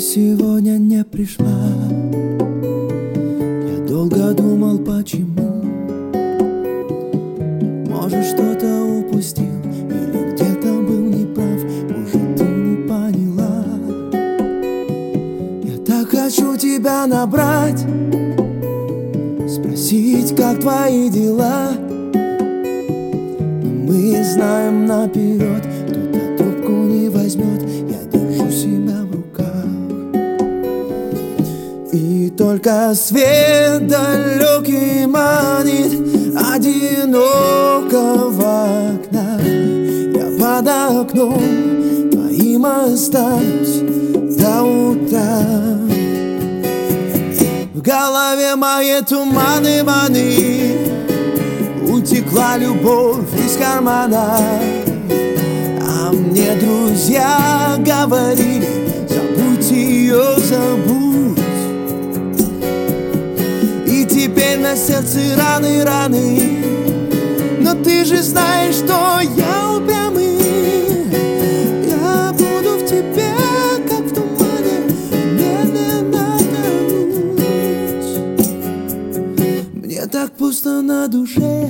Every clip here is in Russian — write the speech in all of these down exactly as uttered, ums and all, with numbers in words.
сегодня не пришла. Я долго думал, почему. Может, что-то упустил или где-то был неправ. Может, ты не поняла. Я так хочу тебя набрать, спросить, как твои дела. Но мы знаем наперед, кто-то трубку не возьмет. Я держу себя в руках, и только свет далекий манит одинокого окна. Я под окном твоим останусь до утра. В голове моей туманы, маны, утекла любовь из кармана. А мне друзья говорили: забудь ее, забудь. И теперь на сердце раны, раны. Но ты же знаешь, что я упрямый. Я буду в тебе, как в тумане, медленно тонуть. Мне так пусто на душе,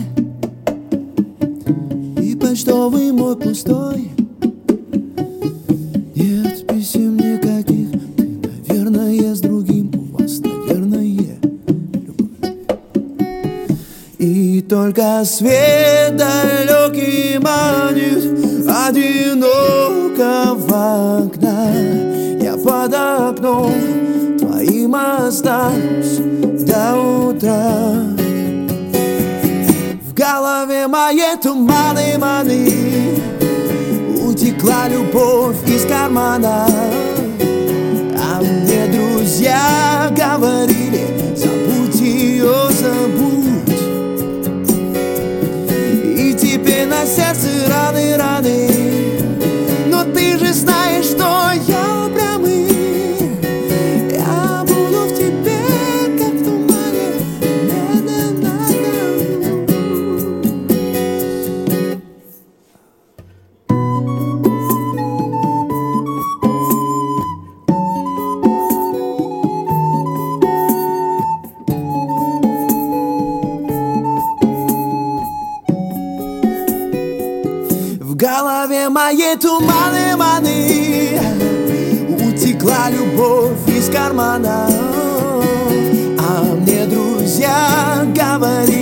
и почтовый мой пустой. Нет писем никаких, ты, наверное, с другим. У вас, наверное, любовь. И только свет далекий манит одинокого окна. Я под окном твоим останусь до утра. В голове моей туманы, маны, утекла любовь из кармана. А мне друзья говорили: забудь ее, забудь. И теперь на сердце раны, раны. Но ты же знаешь, что я упрямый. Я буду в тебе, как в тумане, медленно в голове моей туманы, маны, утекла любовь из кармана. А мне друзья говорили: